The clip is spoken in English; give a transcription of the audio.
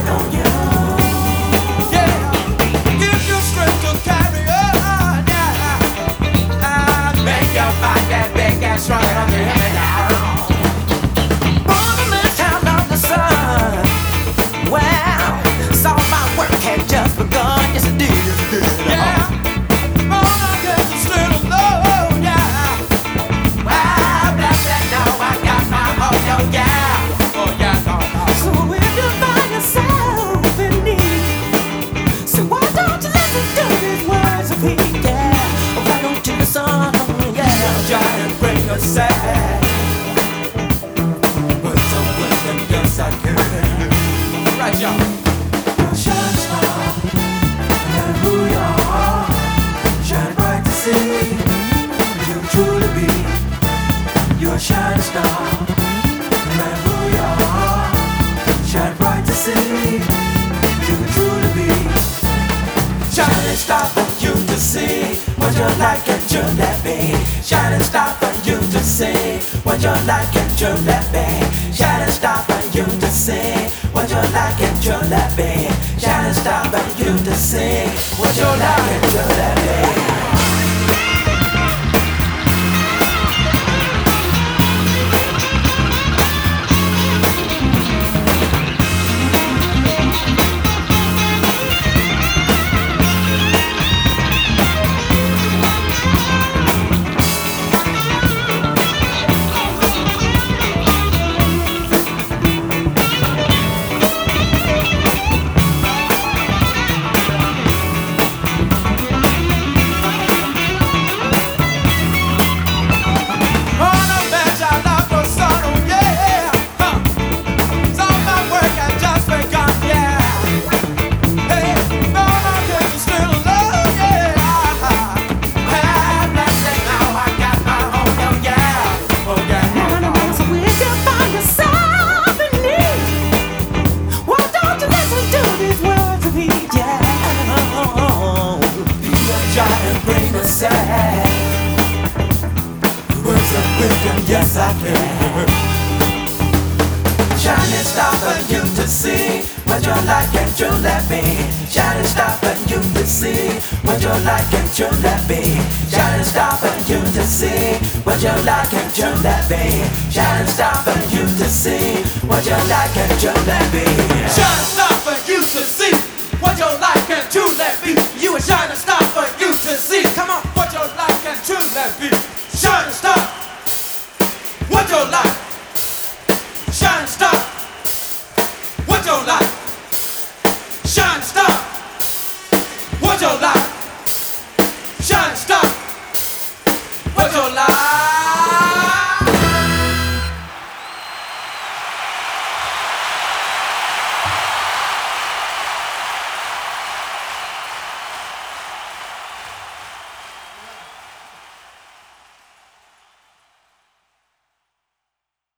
on you. Yeah, give you strength to carry on. Yeah, make your body big and strong and hear me now. Born in the town of the sun. Wow, saw my work had just begun. Yes, it did. Yeah, born against little love. Yeah, wow, bless it. Now I got my oh yeah, oh yeah, no, no. So if you find yourself in need, so why don't you listen to these words of peace? Yeah, why don't you listen? Yeah, try and bring us sad. But some wisdom, yes I can. Right, y'all. Shine star, and who you are. Shine bright to see you truly be. You're a shining star, and who you are. Shine bright to see you truly be. Shining star for you to see what you like and truly be. Shining star for you to see what you like and truly be. Shining star for you to see what you like and truly be. Shining star for you to see what you like and truly be. Yes, I can. Shining star for you to see what you like and truly be. Shining star for you to see what you like and truly be. Shining star for you to see what you like and truly be. Shining star for you to see what you like and truly be. Shining star for you to see what you like and truly be. You a shining star for you to see. Come on, what you like and truly be. Shining star. What you like?